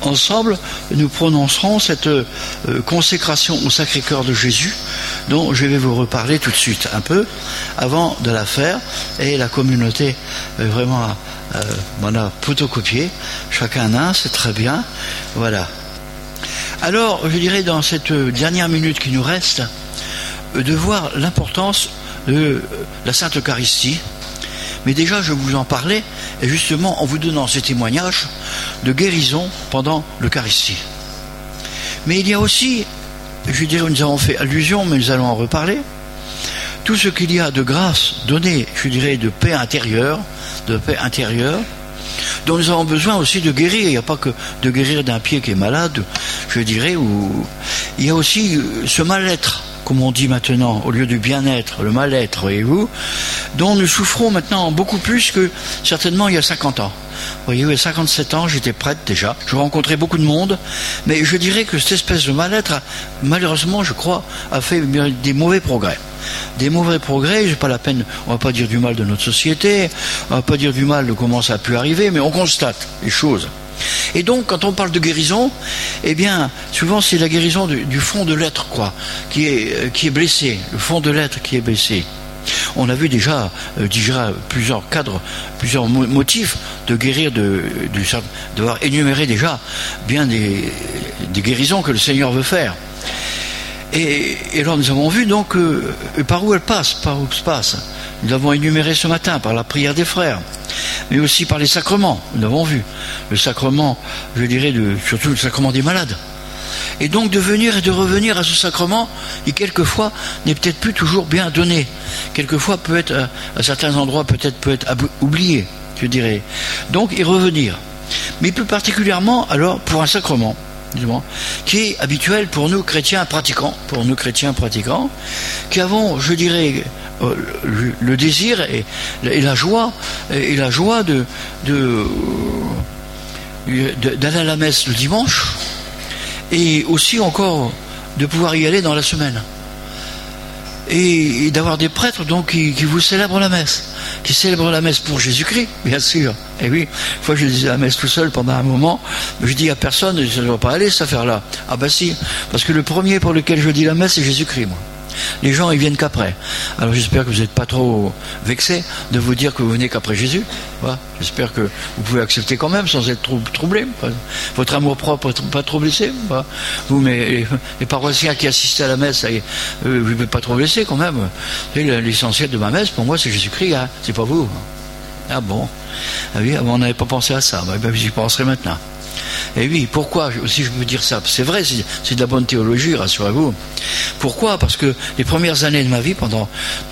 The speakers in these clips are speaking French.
ensemble, nous prononcerons cette consécration au Sacré-Cœur de Jésus, dont je vais vous reparler tout de suite, un peu, avant de la faire, et la communauté vraiment m'en a photocopié, chacun un, c'est très bien, voilà. Alors, je dirais dans cette dernière minute qui nous reste, de voir l'importance de la Sainte Eucharistie. Mais déjà, je vous en parlais, et justement en vous donnant ces témoignages de guérison pendant l'Eucharistie. Mais il y a aussi, je dirais, nous avons fait allusion, mais nous allons en reparler, tout ce qu'il y a de grâce donnée, je dirais, de paix intérieure, dont nous avons besoin aussi de guérir. Il n'y a pas que de guérir d'un pied qui est malade, je dirais, ou il y a aussi ce mal-être, comme on dit maintenant, au lieu du bien-être, le mal-être, voyez-vous, dont nous souffrons maintenant beaucoup plus que certainement il y a 50 ans. Vous voyez, il y a 57 ans, j'étais prêtre déjà, je rencontrais beaucoup de monde, mais je dirais que cette espèce de mal-être, malheureusement, je crois, a fait des mauvais progrès. Des mauvais progrès, j'ai pas la peine, on va pas dire du mal de notre société, on va pas dire du mal de comment ça a pu arriver, mais on constate les choses. Et donc, quand on parle de guérison, eh bien, souvent c'est la guérison du fond de l'être, quoi, qui est blessé, le fond de l'être qui est blessé. On a vu déjà plusieurs cadres, plusieurs motifs de guérir, d'avoir énuméré déjà bien des guérisons que le Seigneur veut faire. Et alors nous avons vu donc par où elle passe, Nous l'avons énuméré ce matin par la prière des frères, mais aussi par les sacrements. Nous l'avons vu, le sacrement, je dirais, surtout le sacrement des malades. Et donc de venir et de revenir à ce sacrement, qui quelquefois n'est peut-être plus toujours bien donné. Quelquefois peut être, à certains endroits, peut être oublié, je dirais. Donc y revenir. Mais plus particulièrement, alors, pour un sacrement, qui est habituel pour nous chrétiens pratiquants, qui avons, je dirais, le désir et la joie d'aller à la messe le dimanche, et aussi encore de pouvoir y aller dans la semaine. Et d'avoir des prêtres donc qui vous célèbrent la messe, qui célèbrent la messe pour Jésus-Christ, bien sûr. Et oui, une fois je disais la messe tout seul pendant un moment, je dis à personne, ça ne va pas aller cette affaire-là. Ah ben si, parce que le premier pour lequel je dis la messe, c'est Jésus-Christ, moi. Les gens, ils viennent qu'après. Alors j'espère que vous n'êtes pas trop vexés de vous dire que vous venez qu'après Jésus. Voilà. J'espère que vous pouvez accepter quand même sans être troublé. Votre amour propre pas trop blessé. Voilà. Vous, mais les paroissiens qui assistaient à la messe, vous ne pouvez pas trop blessé quand même. L'essentiel de ma messe, pour moi, c'est Jésus-Christ. Hein. C'est pas vous. Ah bon. Ah oui, on n'avait pas pensé à ça. Ben, j'y penserai maintenant. Et oui, pourquoi aussi je peux dire ça? C'est vrai, c'est de la bonne théologie, rassurez-vous. Pourquoi? Parce que les premières années de ma vie, pendant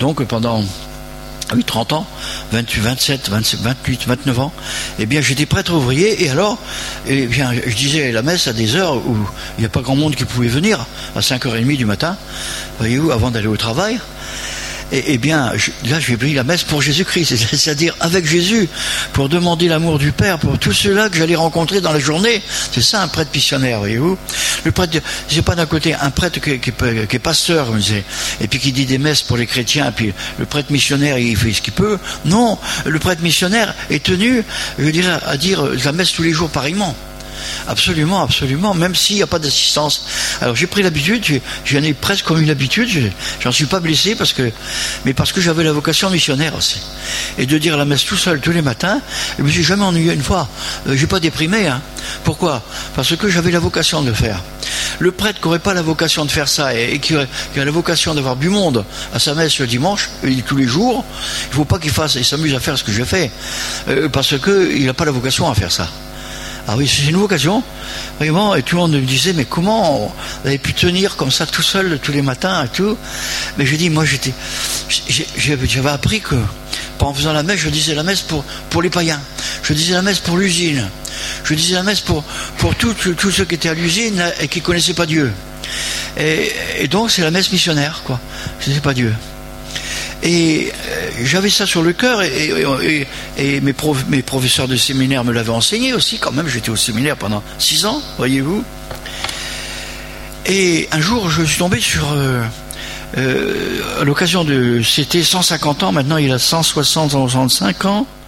30 ans, 28, 27, 28, 29 ans, eh bien j'étais prêtre ouvrier, et alors, eh bien je disais la messe à des heures où il n'y a pas grand monde qui pouvait venir, à 5h30 du matin, voyez-vous, avant d'aller au travail. Eh bien, là, je vais prier la messe pour Jésus-Christ, c'est-à-dire avec Jésus, pour demander l'amour du Père pour tous ceux-là que j'allais rencontrer dans la journée. C'est ça, un prêtre missionnaire, voyez-vous. Le prêtre, c'est pas d'un côté un prêtre qui est pasteur, comme je disais, et puis qui dit des messes pour les chrétiens, et puis le prêtre missionnaire, il fait ce qu'il peut. Non, le prêtre missionnaire est tenu, je dirais, à dire la messe tous les jours pareillement. Absolument, absolument, même s'il n'y a pas d'assistance. Alors j'ai pris l'habitude, j'en ai presque comme une habitude, j'en suis pas blessé parce que j'avais la vocation missionnaire aussi. Et de dire la messe tout seul tous les matins, je me suis jamais ennuyé une fois. J'ai pas déprimé, hein. Pourquoi? Parce que j'avais la vocation de le faire. Le prêtre qui n'aurait pas la vocation de faire ça et qui a la vocation d'avoir du monde à sa messe le dimanche, tous les jours, il faut pas qu'il s'amuse à faire ce que je fais, parce que il n'a pas la vocation à faire ça. Ah oui, c'est une vocation, vraiment, et tout le monde me disait, mais comment vous avez pu tenir comme ça tout seul tous les matins et tout? Mais je dis, moi j'avais appris que, en faisant la messe, je disais la messe pour les païens, je disais la messe pour l'usine, je disais la messe pour tous ceux qui étaient à l'usine et qui connaissaient pas Dieu. Et donc c'est la messe missionnaire, quoi, je ne sais pas Dieu. Et j'avais ça sur le cœur, et mes professeurs de séminaire me l'avaient enseigné aussi, quand même, j'étais au séminaire pendant 6 ans, voyez-vous. Et un jour, je suis tombé sur, à l'occasion c'était 150 ans, maintenant il a 165 ans,